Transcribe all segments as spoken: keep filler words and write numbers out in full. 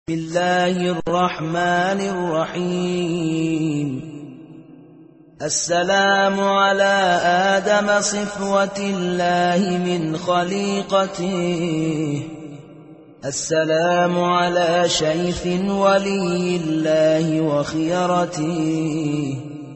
بسم الله الرحمن الرحيم. السلام على آدم صفوة الله من خليقته، السلام على شيخ ولي الله وخيرته،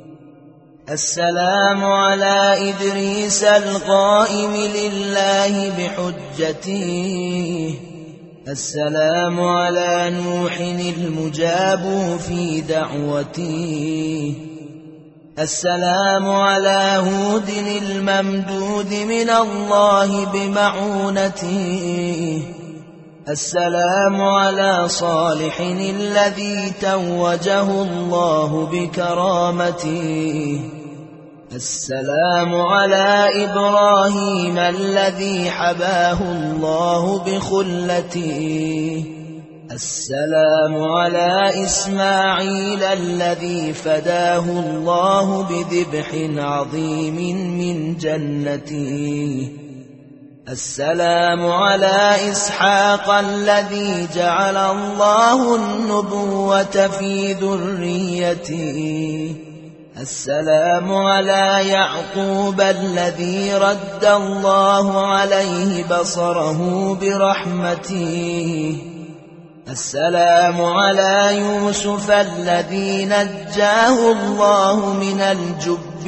السلام على إدريس القائم لله بحجته، السلام على نوح المجاب في دعوته، السلام على هود الممدود من الله بمعونته، السلام على صالح الذي توجه الله بكرامته، السلام على إبراهيم الذي حباه الله بخلته، السلام على إسماعيل الذي فداه الله بذبح عظيم من جنته، السلام على إسحاق الذي جعل الله النبوة في ذريته، السلام على يعقوب الذي رد الله عليه بصره برحمته، السلام على يوسف الذي نجاه الله من الجب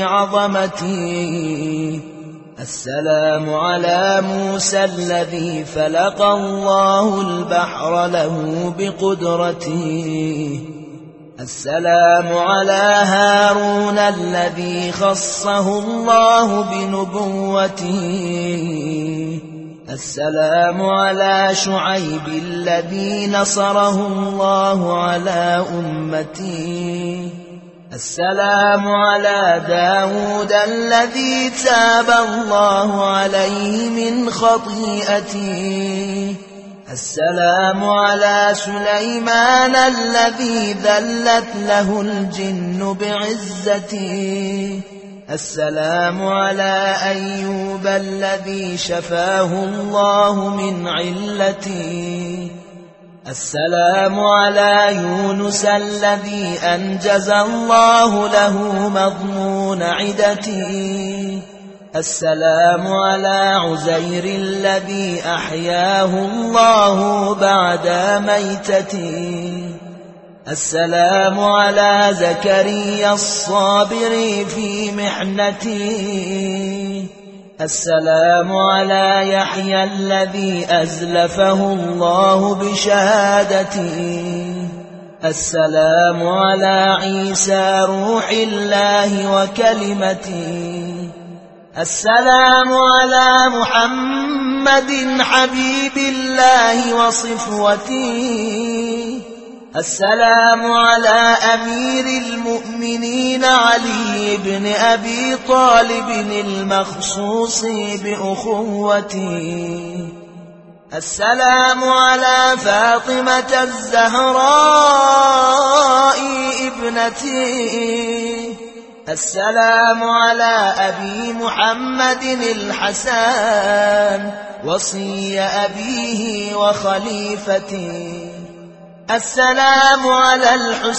بعظمته، السلام على موسى الذي فلق الله البحر له بقدرته، السلام على هارون الذي خصه الله بنبوته، السلام على شعيب الذي نصره الله على أمته، السلام على داود الذي تاب الله عليه من خطيئته، السلام على سليمان الذي ذلت له الجن بعزته، السلام على أيوب الذي شفاه الله من علته، السلام على يونس الذي أنجز الله له مضمون عدته، السلام على عزير الذي أحياه الله بعد ميتته، السلام على زكريا الصابر في محنته، السلام على يحيى الذي أزلفه الله بشهادته، السلام على عيسى روح الله وكلمته، السلام على محمد حبيب الله وصفوته، السلام على أمير المؤمنين علي بن أبي طالب المخصوص بأخوته، السلام على فاطمة الزهراء ابنته، السلام على أبي محمد الحسن وصي أبيه وخليفته، السلام على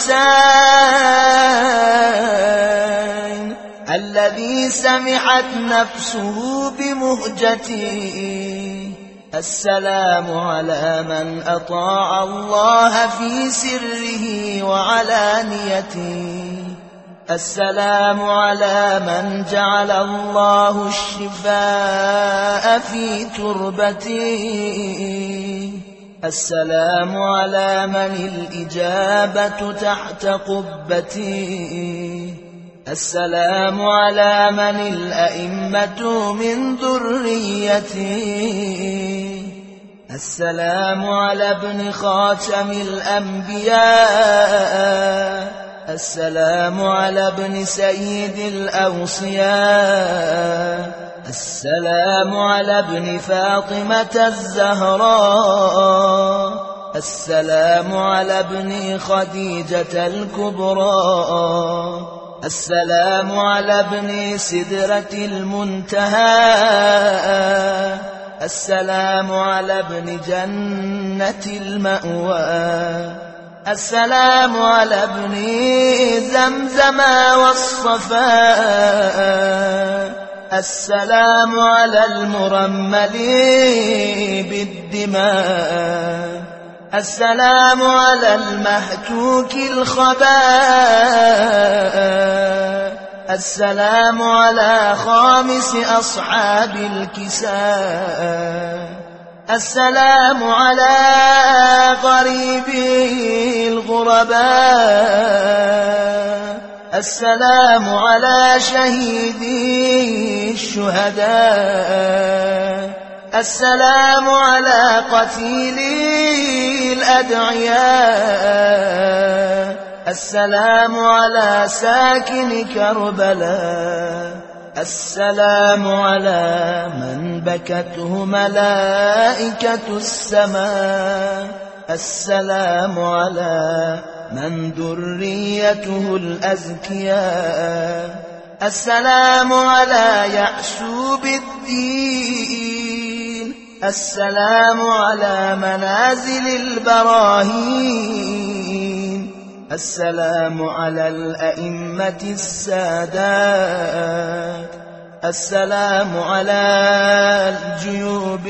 الحسين الذي سمحت نفسه بمهجته، السلام على من أطاع الله في سره وعلانيته، السلام على من جعل الله الشفاء في تربته، السلام على من الإجابة تحت قبته، السلام على من الأئمة من ذريته، السلام على ابن خاتم الأنبياء، السلام على ابن سيد الأوصياء، السلام على ابن فاطمة الزهراء، السلام على ابن خديجة الكبرى، السلام على ابن سدرة المنتهى، السلام على ابن جنة المأوى السلام على ابن زمزم والصفاء السلام على المرمل بالدماء السلام على المهتوك الخباء السلام على خامس أصحاب الكساء السلام على غريبي الغرباء السلام على شهيدي الشهداء السلام على قتيلي الأدعياء السلام على ساكن كربلاء السلام على من بكته ملائكة السماء السلام على من ذريته الأزكياء السلام على يعشوب الدين السلام على منازل البراهين السلام على الأئمة السادات السلام على الجيوب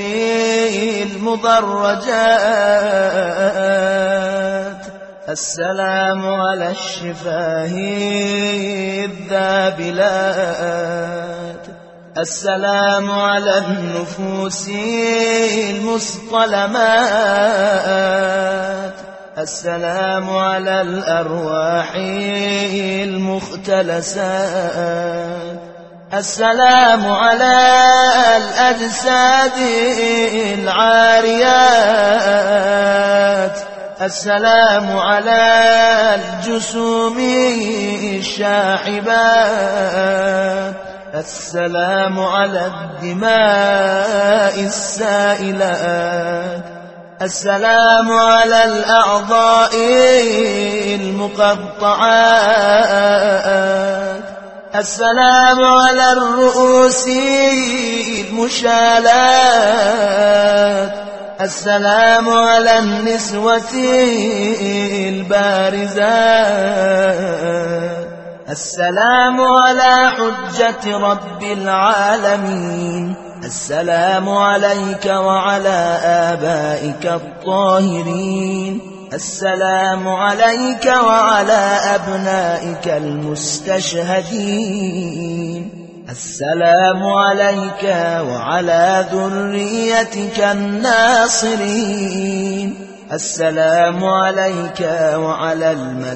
المضرجات السلام على الشفاه الذابلات السلام على النفوس المصطلمات السلام على الأرواح المختلسات السلام على الأجساد العاريات السلام على الجسوم الشاحبات السلام على الدماء السائلات السلام على الأعضاء المقطعات السلام على الرؤوس المشالات السلام على النسوة البارزات السلام على حجة رب العالمين السلام عليك وعلى آبائك الطاهرين السلام عليك وعلى أبنائك المستشهدين السلام عليك وعلى ذريتك الناصرين السلام عليك وعلى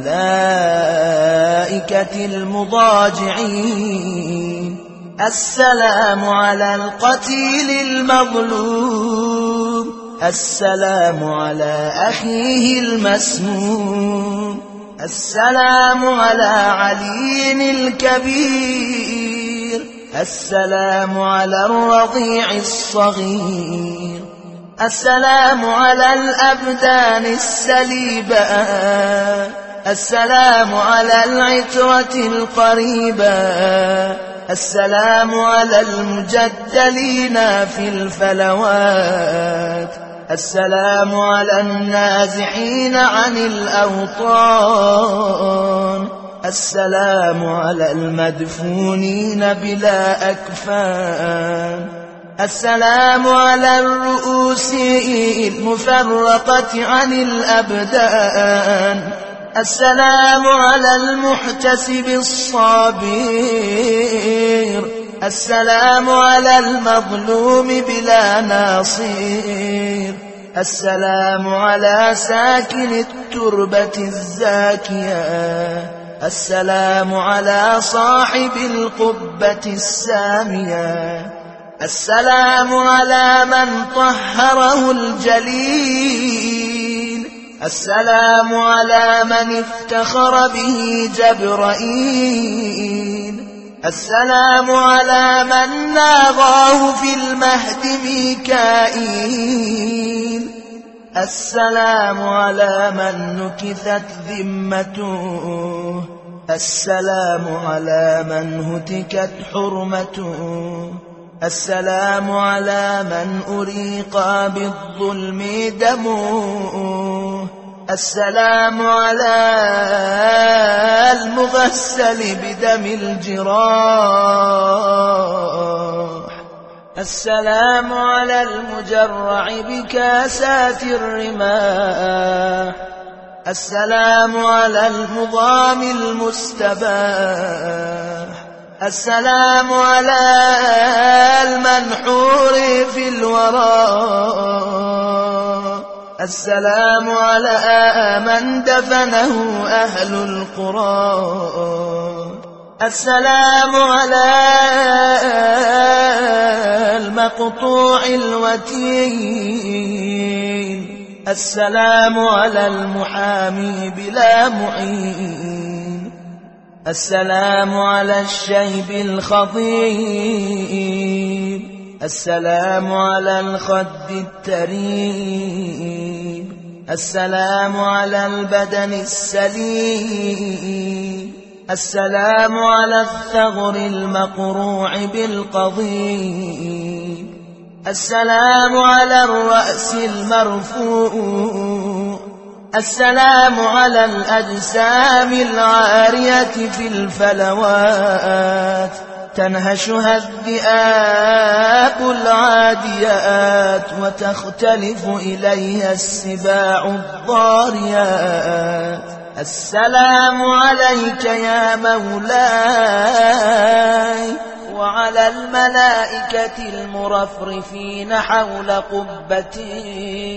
الملائكة المضاجعين السلام على القتيل المظلوم السلام على أخيه المسموم السلام على علي الكبير السلام على الرضيع الصغير السلام على الأبدان السليبة السلام على العترة القريبة السلام على المجدلين في الفلوات السلام على النازحين عن الأوطان السلام على المدفونين بلا أكفان السلام على الرؤوس المفرقة عن الأبدان السلام على المحتسب الصابر السلام على المظلوم بلا ناصير السلام على ساكن التربة الزاكية السلام على صاحب القبة السامية السلام على من طهره الجليل السلام على من افتخر به جبرائيل السلام على من ناغاه في المهد ميكائيل السلام على من نكثت ذمته السلام على من هتكت حرمته السلام على من أريق بالظلم دمه، السلام على المغسل بدم الجراح، السلام على المجرع بكاسات الرماح، السلام على المضام المستباح، السلام على المنحور في الوراء، السلام على من دفنه أهل القرى، السلام على المقطوع الوتين، السلام على المحامي بلا معين، السلام على الشيب الخضيب، السلام على الخد التريب، السلام على البدن السليم، السلام على الثغر المقروع بالقضيب، السلام على الرأس المرفوع، السلام على الأجسام العارية في الفلوات تنهشها الذئاب العاديات وتختلف إليها السباع الضاريات. السلام عليك يا مولاي وعلى الملائكة المرفرفين حول قبتك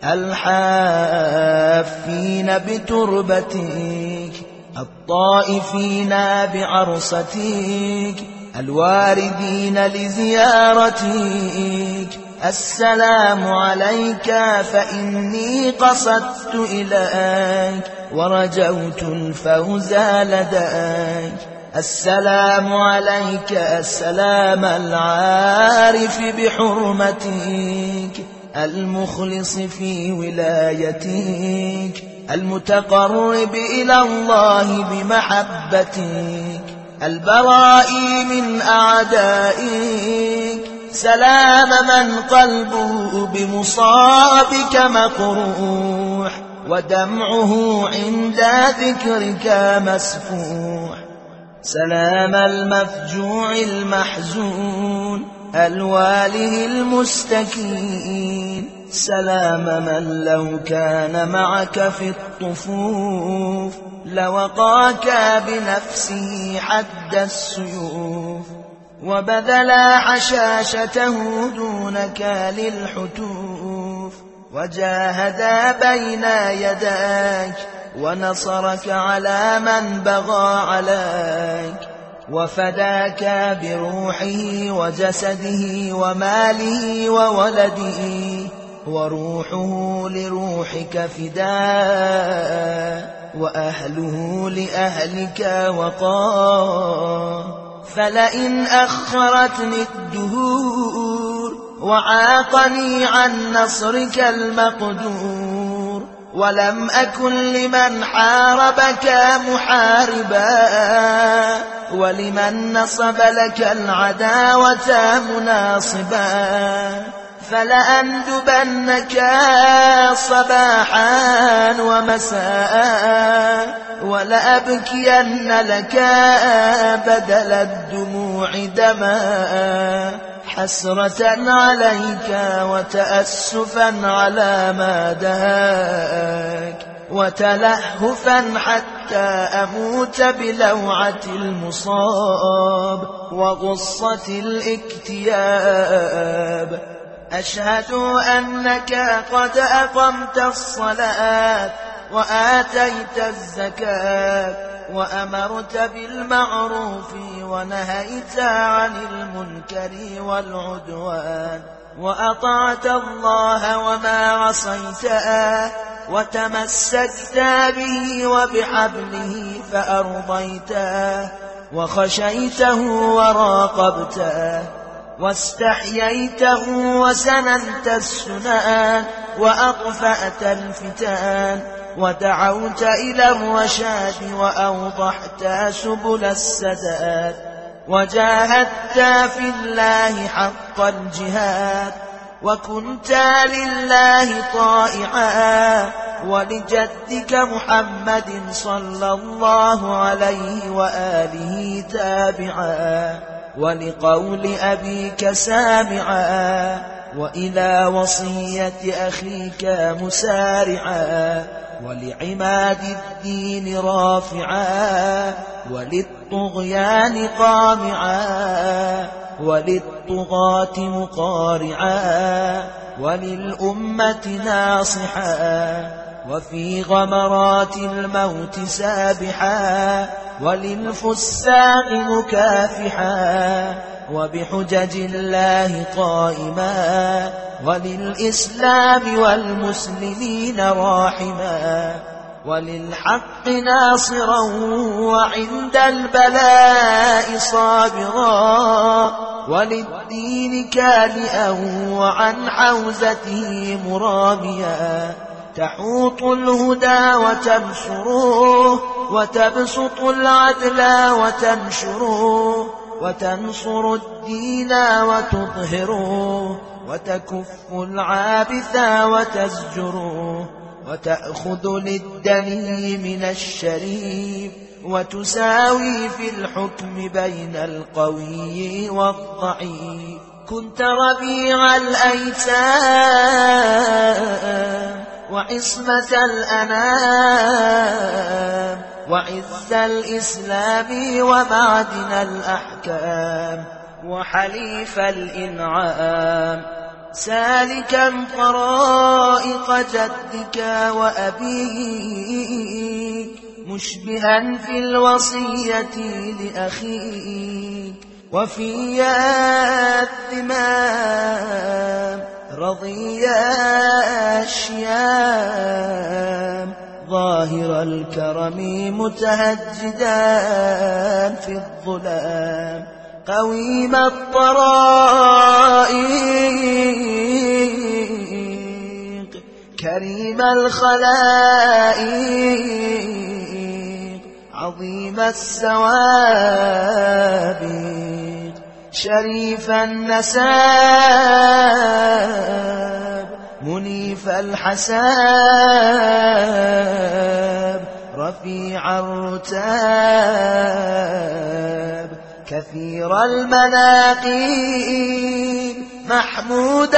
الحافين بتربتك الطائفين بعرستك الواردين لزيارتك. السلام عليك فإني قصدت إليك ورجوت الفوز لديك. السلام عليك السلام العارف بحرمتك المخلص في ولايتك المتقرب إلى الله بمحبتك البرائي من أعدائك. سلام من قلبه بمصابك مقروح ودمعه عند ذكرك مسفوح. سلام المفجوع المحزون الواله المستكين. سلام من لو كان معك في الطفوف لوقاك بنفسه حد السيوف وبذل حشاشته دونك للحتوف وجاهدا بين يديك ونصرك على من بغى عليك وفداك بروحه وجسده وماله وولده وروحه لروحك فداء وأهله لأهلك وقار. فلئن أخرتني الدهور وعاقني عن نصرك المقدور ولم أكن لمن حاربك محاربا ولمن نصب لك العداوة مناصبا فلأندبنك صباحا ومساء ولأبكين لك بدل الدموع دماء حسرة عليك وتأسفا على ما دهاك وتلهفا حتى أموت بلوعة المصاب وغصة الاكتياب. أشهد أنك قد أقمت الصلاة وآتيت الزكاة وأمرت بالمعروف ونهيت عن المنكر والعدوان وأطعت الله وما عصيته وتمسكت به وبحبله فأرضيته وخشيته وراقبته واستحييته وسننت السنان وأطفأت الفتان ودعوت إلى الرشاد وأوضحت سبل السداد. وجاهدت في الله حق الجهاد وكنت لله طائعا ولجدك محمد صلى الله عليه وآله تابعا ولقول أبيك سامعا وإلى وصية أخيك مسارعا ولعماد الدين رافعا وللطغيان قامعا وللطغاة مقارعا وللأمة ناصحا وفي غمرات الموت سابحا وللفساق مكافحا وبحجج الله قائما وللإسلام والمسلمين راحما وللحق ناصرا وعند البلاء صابرا وللدين كالئا وعن حوزته مراميا تحوط الهدى وتنشره وتبسط العدل وتنشره وتنصر الدين وتظهره وتكف العابث وتزجره وتأخذ للدني من الشريف وتساوي في الحكم بين القوي والضعيف كنت ربيع الأيتام وعصمة الأنام وعز الإسلام ومعدن الأحكام وحليف الإنعام سالكا طرائق جدك وأبيك مشبها في الوصية لأخيك وفي الذمام رضي الشيام ظاهر الكرم متهجدا في الظلام قويم الطرائق كريم الخلائق عظيم السوابق شريف النساب منيف الحساب رفيع الرتاب كثير المناقب محمود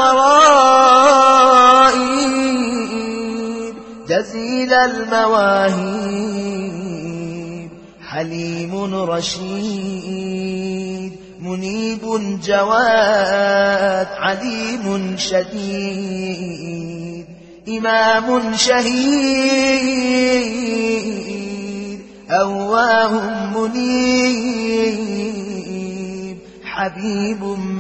الضرائب جزيل المواهب حليم رشيد منيب جواد عليم شديد إمام شهيد أواه منيب حبيب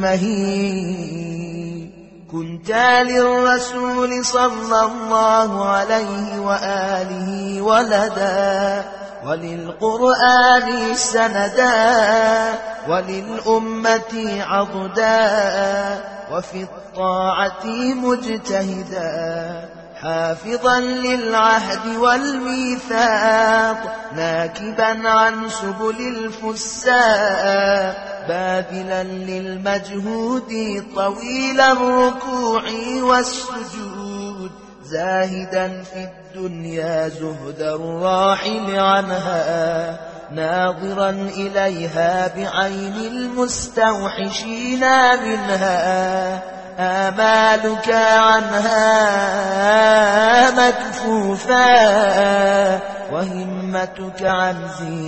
مهيب كنت للرسول صلى الله عليه وآله ولدا وللقرآن سندا وللأمة عضدا وفي الطاعة مجتهدا حافظا للعهد والميثاق ناكبا عن سبل الفساق باذلا للمجهود طويل الركوع والسجود زاهدا في الدنيا زهد الراحل عنها ناظرا إليها بعين المستوحشين منها آمالك عنها مكفوفا وهمتك عن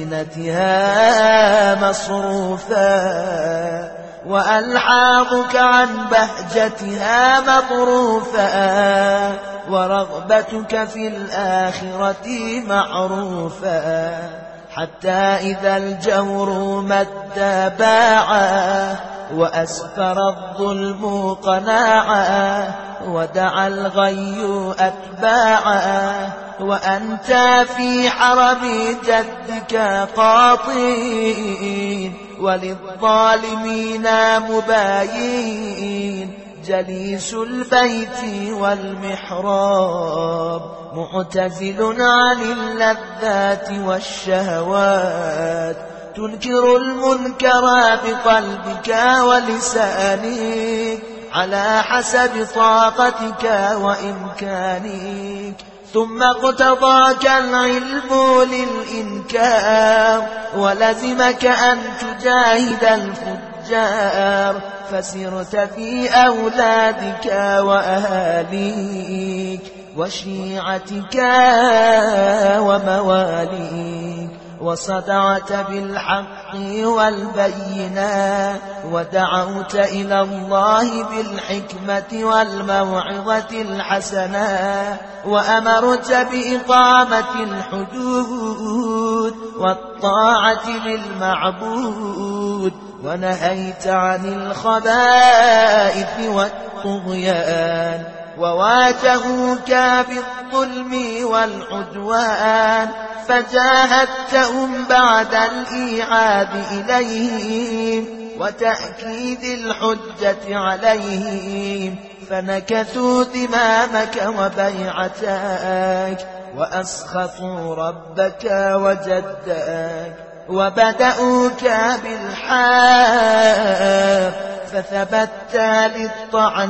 زينتها مصروفا وألحاظك عن بهجتها مطروفا ورغبتك في الآخرة معروفا حتى إذا الجور مد باعا وأسفر الظلم قناعا ودعا الغي أتباعا وأنت في حرم جدك قاطين وللظالمين مباين جليس البيت والمحراب معتزل عن اللذات والشهوات وتنكر المنكر بقلبك ولسانك على حسب طاقتك وإمكانك. ثم اقتضاك العلم للإنكار ولزمك أن تجاهد الفجار، فسرت في أولادك وأهاليك وشيعتك ومواليك، وصدعت بالحق والبينة، ودعوت إلى الله بالحكمة والموعظة الحسنة، وأمرت بإقامة الحدود والطاعة للمعبود، ونهيت عن الخبائث والطغيان، وواجهوك بالظلم والعدوان، فجاهدتهم بعد الإيعاد إليهم وتأكيد الحجة عليهم، فنكثوا دمامك وبيعتك وأسخطوا ربك وجدك، وبدأوك بالحق فثبت للطعن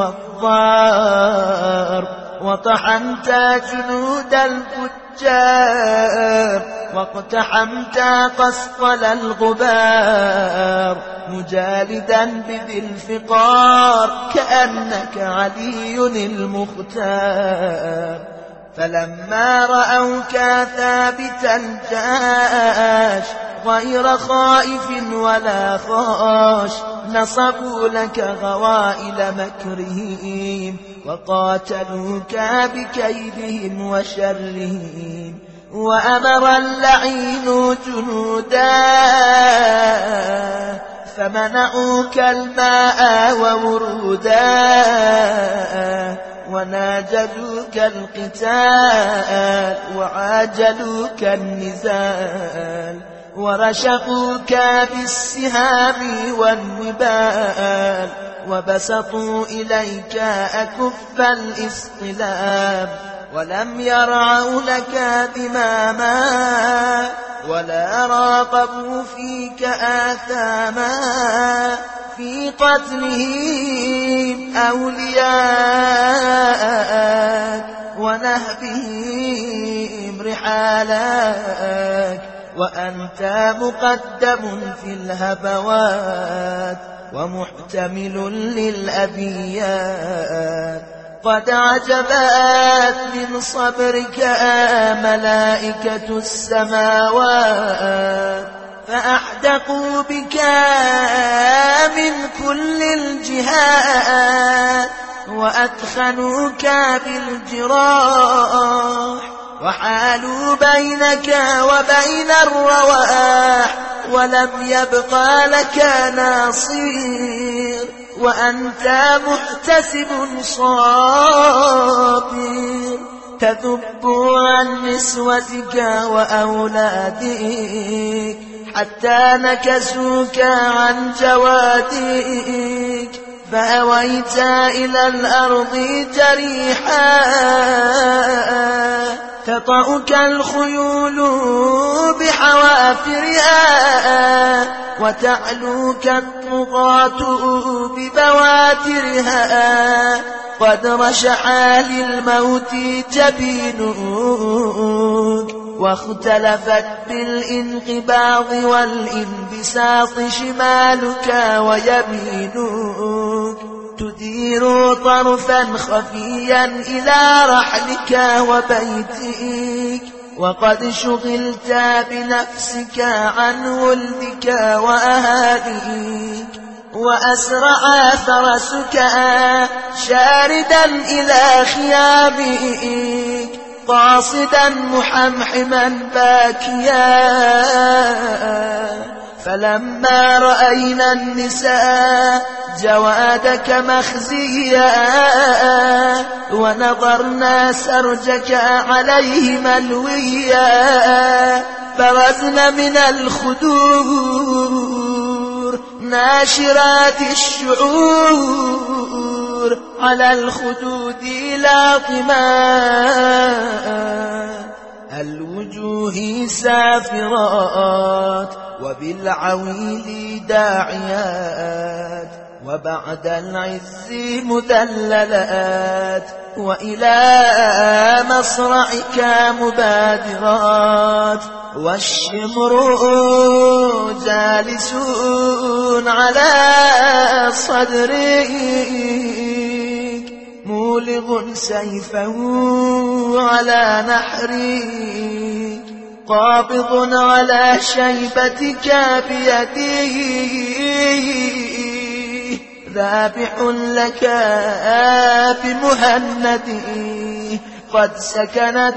والضار، وطحنت جنود الفجار، واقتحمت قسطل الغبار، مجالدا بذي الفقار كأنك علي المختار. فلما رأوك ثابت الجاش غير خائف ولا خاش، نصبوا لك غوائل مكرهم، وقاتلوك بكيدهم وشرهم. وأمر اللعين جنودا فمنعوك الماء وورودا، وناجدوك القتال وعاجلوك النزال، ورشقوك بالسهام والنبال، وبسطوا إليك أكف الإصطلام، ولم يرعوا لك ذماما ولا راقبوا فيك آثاما، في قتلهم أولياءك ونهبهم رحالك، وأنت مقدم في الهبوات ومحتمل للأبيات. قد عجبت من صبرك ملائكة السماوات، فأحدقوا بك من كل الجهات، وأدخنوك بالجراح، وحالوا بينك وبين الرواح، ولم يبقى لك ناصير، وأنت محتسب صابر، تذب عن نسوتك وأولادك، حتى نكسوك عن جوادك، فأويت إلى الأرض جريحا، تطأك الخيول بحوافرها، وتعلوك الطغاة ببواترها، قد رشح للموت جبينك، واختلفت بالانقباض والانبساط شمالك ويمينك، تدير طرفا خفيا إلى رحلك وبيتك، وقد شغلت بنفسك عن ولدك وأهاليك، وأسرع فرسك شاردا إلى خيامك، قاصدا محمحما باكيا. فلما رأينا النساء جوادك مخزيا، ونظرنا سرجك عليه ملويا، برزن من الخدور ناشرات الشعور، على الخدود لاطما، الوجوه سافرات وبالعويل داعيات وبعد العز مذللات وإلى مصرعك مبادرات والشمر جالسون على صدرك مولغ سيفه على نحرك قابض على شيبتك بيده ذابح لك بمهنده قد سكنت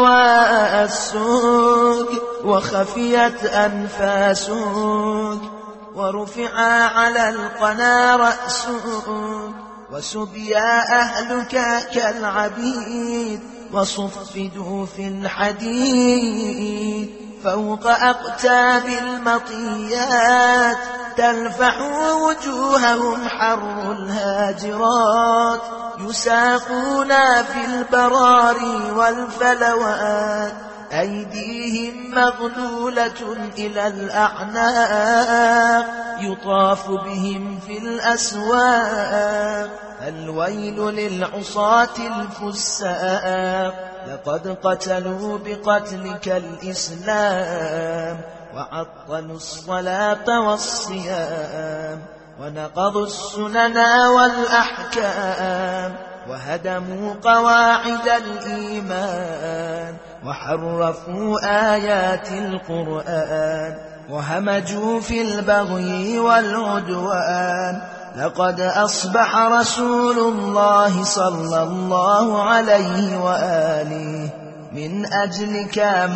حواسك وخفيت أنفاسك ورفع على القنا رأسك وسبيا أهلك كالعبيد وصفدوا في الحديد فوق أقتاب المطيات تلفح وجوههم حر الهاجرات يساقون في البراري والفلوات أيديهم مغلولة إلى الأعناق يطاف بهم في الأسواق الويل للعصاة الفساق لقد قتلوا بقتلك الإسلام وعطلوا الصلاة والصيام ونقضوا السنن والأحكام وهدموا قواعد الإيمان وحرفوا آيات القرآن وهمجوا في البغي والعدوان لقد أصبح رسول الله صلى الله عليه وآله من أجلك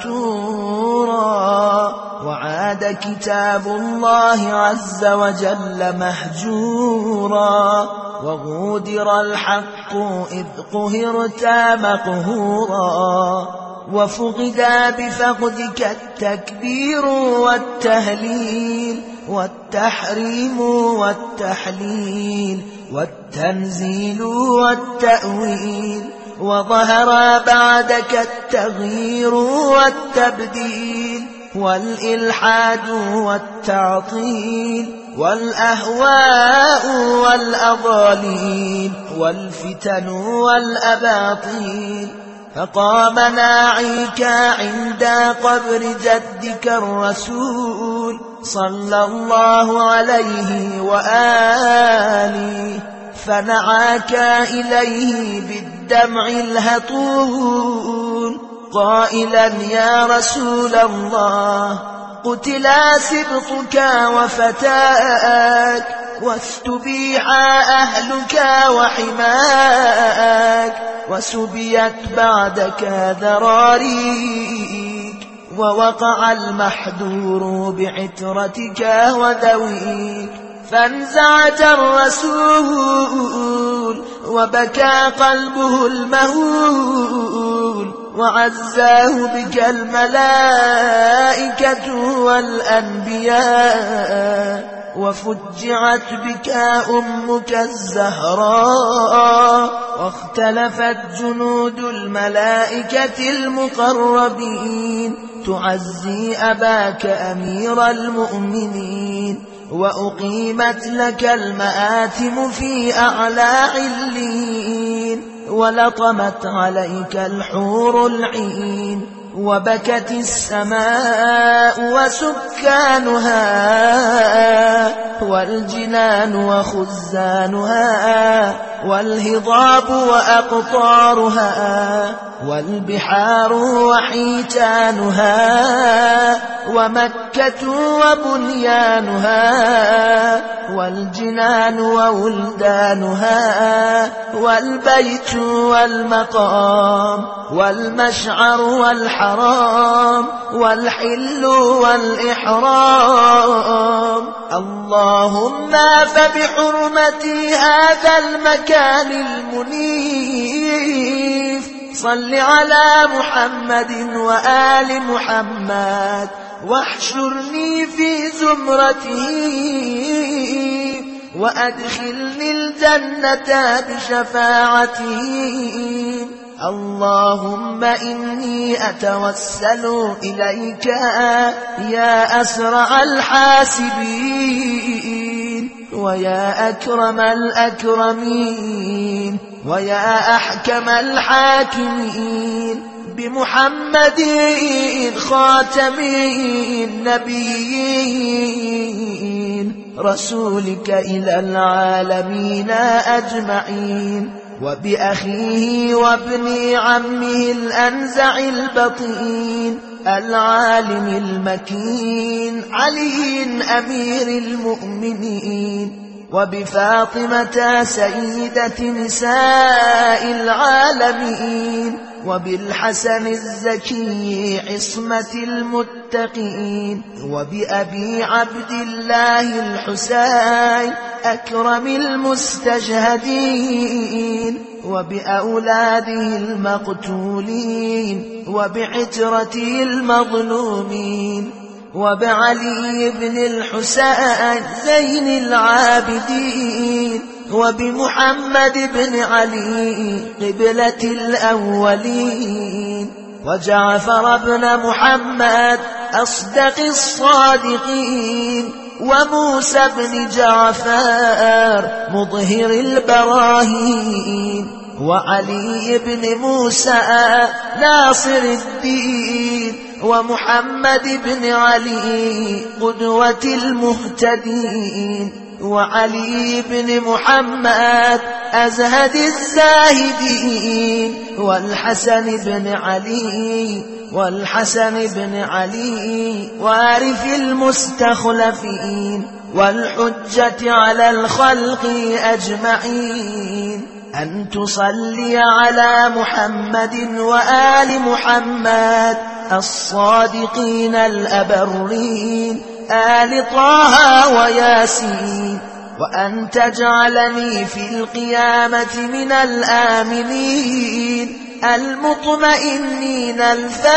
موتورا وعاد كتاب الله عز وجل مهجورا وغودر الحق إذ قهرت مقهورا وفقد بفقدك التكبير والتهليل والتحريم والتحليل والتنزيل والتأويل وظهر بعدك التغيير والتبديل والإلحاد والتعطيل والأهواء والأضاليل والفتن والأباطيل فقام ناعيك عند قبر جدك الرسول صلى الله عليه وآله فنعاك إليه بالدمع الهطول قائلا يا رسول الله قتلا سبطك وفتاك واستبيح أهلك وحماك وسبيت بعدك ذراريك ووقع المحذور بعترتك وذويك فانزعج الرسول وبكى قلبه المهول وعزاه بك الملائكة والأنبياء وفجعت بك أمك الزهراء واختلفت جنود الملائكة المقربين تعزي أباك أمير المؤمنين وأقيمت لك المآتم في أعلى علين ولطمت عليك الحور العين وبكت السماء وسكانها والجنان وخزانها والهضاب وأقطارها والبحار وحيتانها ومكة وبنيانها والجنان وولدانها والبيت والمقام والمشعر والحرام والحل والإحرام اللهم فبحرمة هذا المكان المنيف صل على محمد وآل محمد واحشرني في زمرته وأدخلني الجنة بشفاعته اللهم إني أتوسل إليك يا أسرع الحاسبين ويا أكرم الأكرمين ويا أحكم الحاكمين بمحمد خاتم النبيين رسولك إلى العالمين أجمعين وبأخيه وابن عمه الأنزع البطين العالم المكين علي أمير المؤمنين وبفاطمة سيدة نساء العالمين وبالحسن الزكي عصمة المتقين وبأبي عبد الله الحسين أكرم المستجهدين وبأولاده المقتولين وبعترته المظلومين وبعلي بن الحسين زين العابدين وبمحمد بن علي قبلة الأولين وجعفر بن محمد أصدق الصادقين وموسى بن جعفر مظهر البراهين وعلي بن موسى ناصر الدين ومحمد بن علي قدوة المهتدين وعلي بن محمد أزهد الزاهدين والحسن بن علي والحسن بن علي وارث المستخلفين والحجة على الخلق أجمعين أن تصلي على محمد وآل محمد الصادقين الأبرين آل طه وياسين وأن تجعلني في القيامة من الآمنين المطمئنين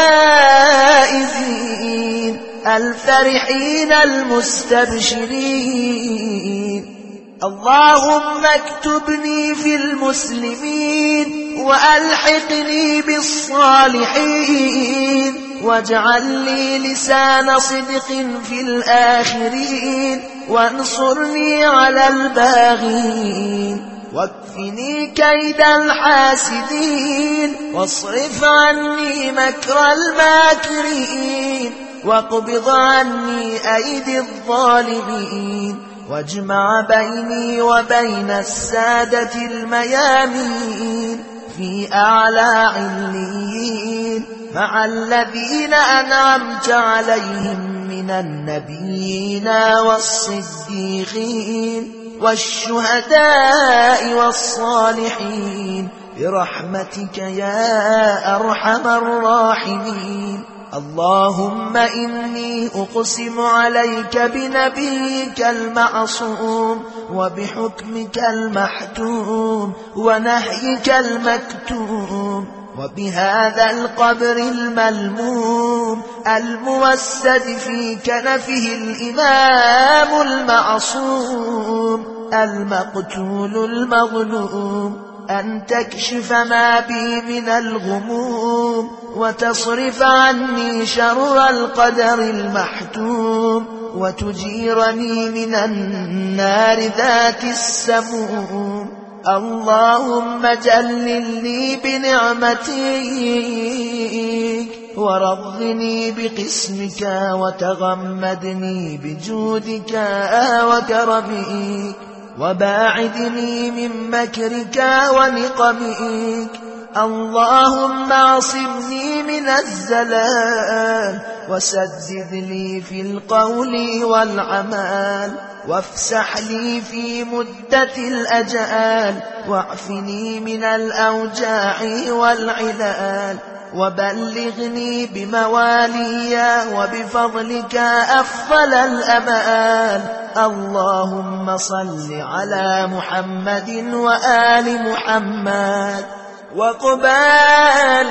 الفائزين الفرحين المستبشرين اللهم اكتبني في المسلمين وألحقني بالصالحين واجعل لي لسان صدق في الآخرين وانصرني على الباغين واكفني كيد الحاسدين واصرف عني مكر الماكرين واقبض عني أيدي الظالمين واجمع بيني وبين السادة الميامين في أعلى عليين مع الذين أنعمت عليهم من النبيين والصديقين والشهداء والصالحين برحمتك يا أرحم الراحمين. اللهم إني أقسم عليك بنبيك المعصوم وبحكمك المحتوم ونهيك المكتوم وبهذا القبر الملموم الموسد في كنفه الإمام المعصوم المقتول المظلوم أن تكشف ما بي من الغموم وتصرف عني شر القدر المحتوم وتجيرني من النار ذات السموم. اللهم جلل لي بنعمتك ورضني بقسمك وتغمدني بجودك وكرمك وباعدني من مكرك ونقمك. اللهم عصمني من الزلال وسدد لي في القول والعمل وافسح لي في مدة الأجال واعفني من الأوجاع والعلال وبلغني بموالي وبفضلك أفضل الأمال. اللهم صل على محمد وآل محمد وقبال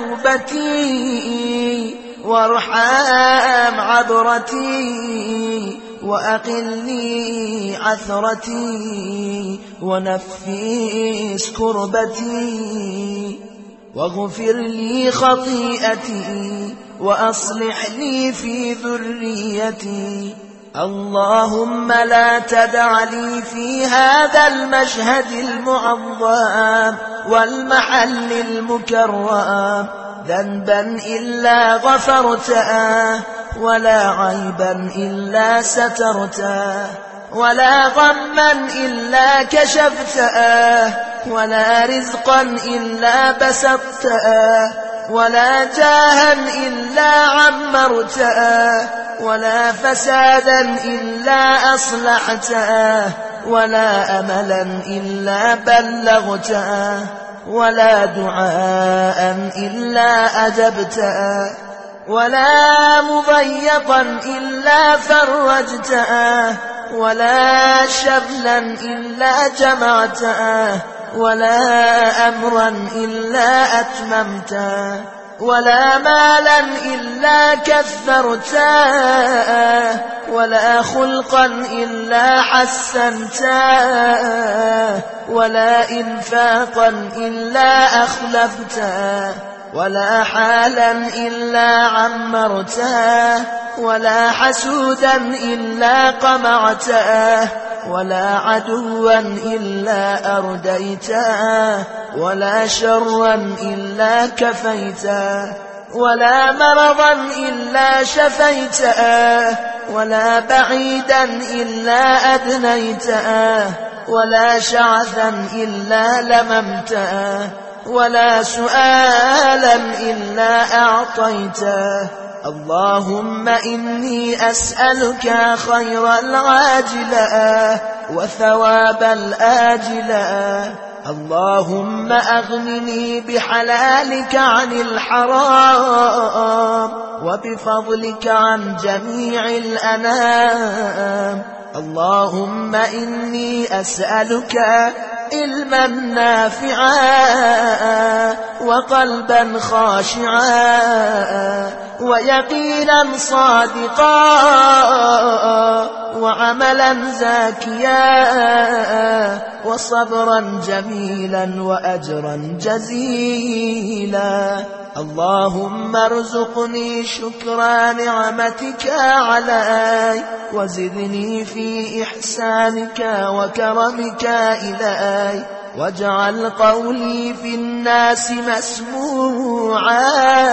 توبتي وارحم عبرتي وأقلني عثرتي ونفس كربتي واغفر لي خطيئتي وأصلح لي في ذريتي. اللهم لا تدع لي في هذا المشهد المعظم والمحل المكرم ذنبا إلا غفرته، ولا عيبا إلا سترته، ولا غما إلا كشفته، ولا رزقا إلا بسطته، ولا جاها إلا عمرته، ولا فسادا إلا أصلحته، ولا أملا إلا بلغته، ولا دعاء إلا أجبته، ولا مضيقا إلا فرجته، ولا شغلا إلا جمعته، ولا أمرا إلا أتممته، ولا مالا إلا كثرته، ولا خلقا إلا حسنته، ولا إنفاقا إلا أخلفته، ولا حالا إلا عمرته، ولا حسودا إلا قمعته، ولا عدوا إلا أرديته، ولا شرا إلا كفيته، ولا مرضا إلا شفيته، ولا بعيدا إلا أدنيته، ولا شعثا إلا لممته، ولا سؤالا إلا أعطيته. اللهم إني أسألك خير العاجلة وثواب الآجلة. اللهم أغنني بحلالك عن الحرام وبفضلك عن جميع الأنام. اللهم إني أسألك علما نافعا وقلبا خاشعا ويقينا صادقا وعملا زاكيا وصبرا جميلا وأجرا جزيلا. اللهم ارزقني شكر نعمتك علي وزدني في إحسانك وكرمك إلي، واجعل قولي في الناس مسموعا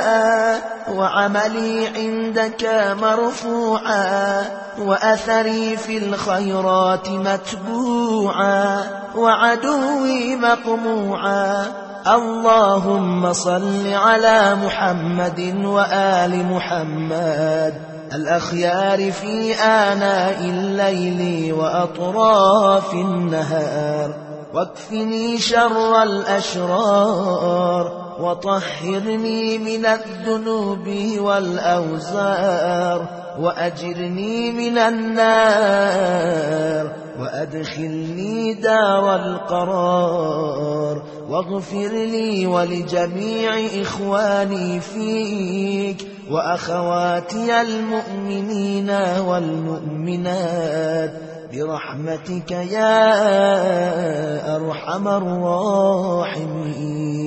وعملي عندك مرفوعا وأثري في الخيرات متبوعا وعدوي مطموعا. اللهم صل على محمد وآل محمد الأخيار في آناء الليل وأطراف النهار، واكفني شر الأشرار وطهرني من الذنوب والأوزار، وأجرني من النار وأدخلني دار القرار، واغفر لي ولجميع إخواني فيك وأخواتي المؤمنين والمؤمنات برحمتك يا أرحم الراحمين.